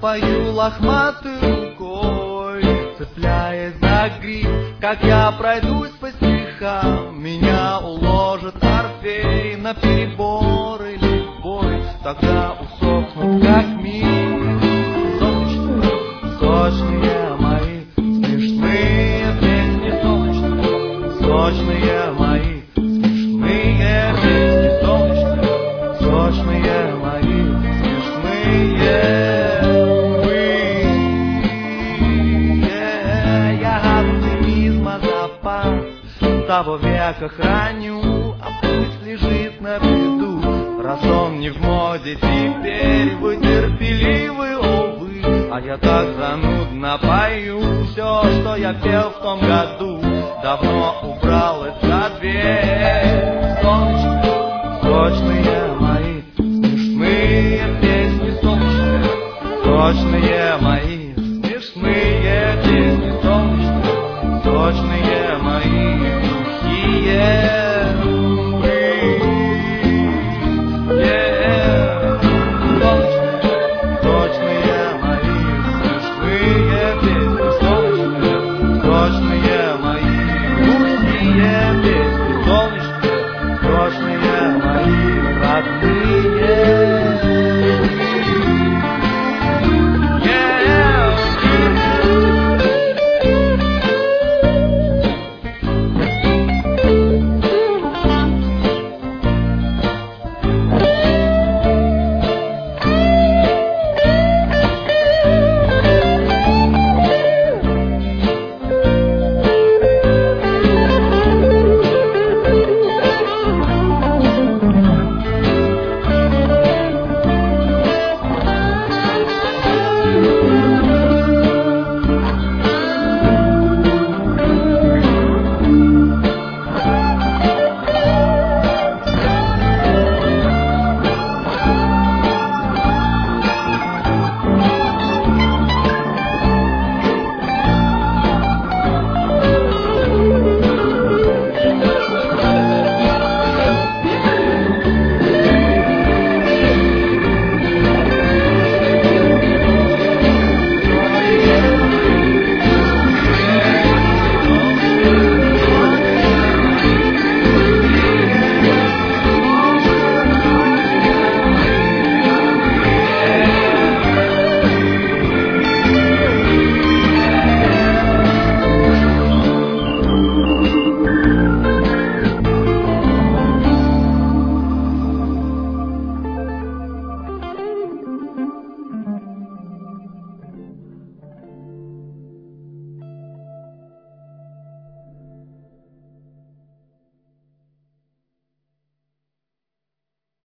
свою лохматой рукой, цепляясь за гриб, как я пройдусь по стихам, меня уложит Орфей на перебор или в бой, тогда усохнут как мир солнечные, сочные мои смешные песни солнечные, сочные мои смешные песни солнечные, сочные мои смешные. Того века храню, а пусть лежит на виду, раз он не в моде теперь, вы терпеливы, увы, а я так занудно пою все, что я пел в том году, давно убрал это за дверь. Солнечные, сочные мои смешные песни солнечные, сочные мои смешные песни солнечные, сочные мои. Точные мои смешные песни, солнечные, точные мои.